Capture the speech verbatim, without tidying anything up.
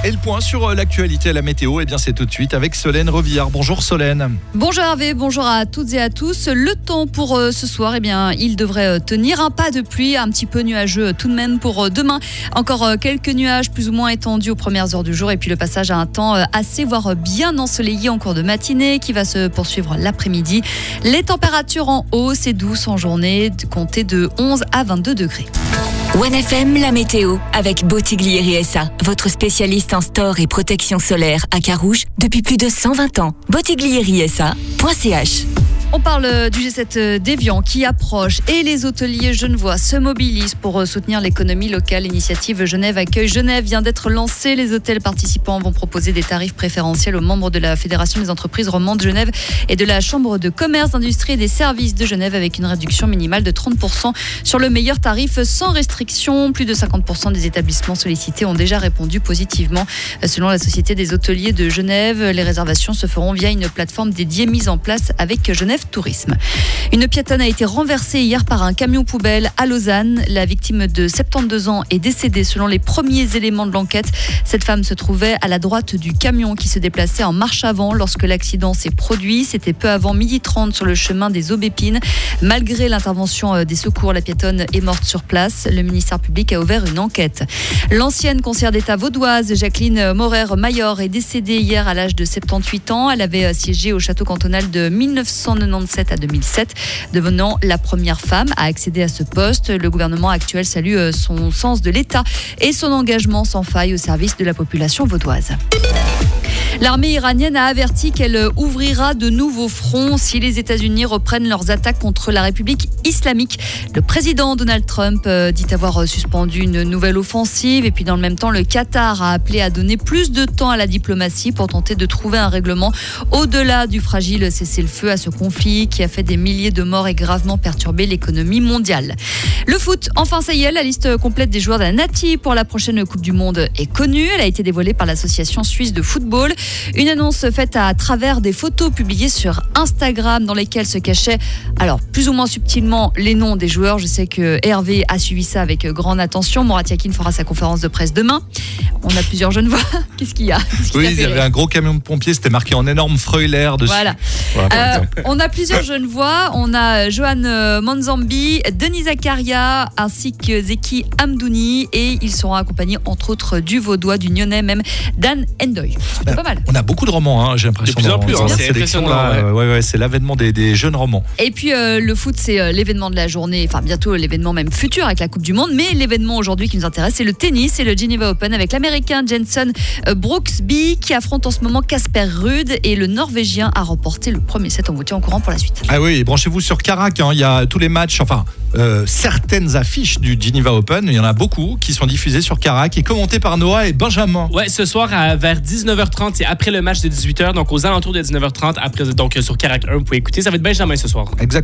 Et le point sur l'actualité, la météo, eh bien c'est tout de suite avec Solène Revillard. Bonjour Solène. Bonjour Hervé, bonjour à toutes et à tous. Le temps pour ce soir, eh bien, il devrait tenir. Un pas de pluie, un petit peu nuageux tout de même pour demain. Encore quelques nuages plus ou moins étendus aux premières heures du jour. Et puis le passage à un temps assez, voire bien ensoleillé en cours de matinée qui va se poursuivre l'après-midi. Les températures en hausse et douces en journée, comptez de onze à vingt-deux degrés. one F M, la météo, avec Bottiglieri S A, votre spécialiste en store et protection solaire à Carouge depuis plus de cent vingt ans. Bottiglieri S A point C H. On parle du G sept d'Évian qui approche et les hôteliers genevois se mobilisent pour soutenir l'économie locale. L'initiative Genève Accueille Genève vient d'être lancée. Les hôtels participants vont proposer des tarifs préférentiels aux membres de la Fédération des entreprises romandes de Genève et de la Chambre de commerce, d'industrie et des services de Genève avec une réduction minimale de trente pour cent sur le meilleur tarif sans restriction. Plus de cinquante pour cent des établissements sollicités ont déjà répondu positivement. Selon la Société des hôteliers de Genève, les réservations se feront via une plateforme dédiée mise en place avec Genève Tourisme. Une piétonne a été renversée hier par un camion poubelle à Lausanne. La victime de soixante-douze ans est décédée selon les premiers éléments de l'enquête. Cette femme se trouvait à la droite du camion qui se déplaçait en marche avant lorsque l'accident s'est produit. C'était peu avant midi trente sur le chemin des Aubépines. Malgré l'intervention des secours, la piétonne est morte sur place. Le ministère public a ouvert une enquête. L'ancienne conseillère d'État vaudoise, Jacqueline Morer-Mayor, est décédée hier à l'âge de soixante-dix-huit ans. Elle avait siégé au château cantonal de dix-neuf cent quatre-vingt-dix-sept à deux mille sept, devenant la première femme à accéder à ce poste. Le gouvernement actuel salue son sens de l'État et son engagement sans faille au service de la population vaudoise. L'armée iranienne a averti qu'elle ouvrira de nouveaux fronts si les États-Unis reprennent leurs attaques contre la République islamique. Le président Donald Trump dit avoir suspendu une nouvelle offensive. Et puis dans le même temps, le Qatar a appelé à donner plus de temps à la diplomatie pour tenter de trouver un règlement au-delà du fragile cessez-le-feu à ce conflit qui a fait des milliers de morts et gravement perturbé l'économie mondiale. Le foot, enfin ça y est, la liste complète des joueurs de la Nati pour la prochaine Coupe du Monde est connue. Elle a été dévoilée par l'Association suisse de football. Une annonce faite à travers des photos publiées sur Instagram dans lesquelles se cachaient, alors plus ou moins subtilement, les noms des joueurs. Je sais que Hervé a suivi ça avec grande attention. Mourad Yakin fera sa conférence de presse demain. On a plusieurs jeunes voix. Qu'est-ce qu'il y a Qu'est-ce qui Oui, il y avait un gros camion de pompiers, c'était marqué en énorme Freuler dessus. Voilà. voilà euh, on a plusieurs jeunes voix. On a Johan Manzambi, Denis Zakaria ainsi que Zeki Hamdouni et ils seront accompagnés entre autres du Vaudois, du Nyonnais même, Dan Endoy. C'est bah, pas mal. On a beaucoup de romans, hein, j'ai l'impression. De plus en plus, dans, hein, dans c'est impressionnant. là, Ouais. Euh, ouais, ouais, c'est l'avènement des, des jeunes romans. Et puis euh, le foot, c'est euh, l'événement de la journée, enfin bientôt l'événement même futur avec la Coupe du Monde. Mais l'événement aujourd'hui qui nous intéresse, c'est le tennis, c'est le Geneva Open avec l'Américain Jenson euh, Brooksby qui affronte en ce moment Casper Ruud et le Norvégien a remporté le premier set. On vous tient au courant pour la suite. Ah oui, branchez-vous sur Carac, hein, il y a tous les matchs, enfin euh, certaines affiches du Geneva Open, il y en a beaucoup qui sont diffusées sur Carac et commentées par Noah et Benjamin. Ouais, ce soir à, vers dix-neuf heures trente, c'est après le match de dix-huit heures, donc aux alentours de dix-neuf heures trente, après, donc sur Carac un, vous pouvez écouter. Ça va être Benjamin ce soir. Exactement.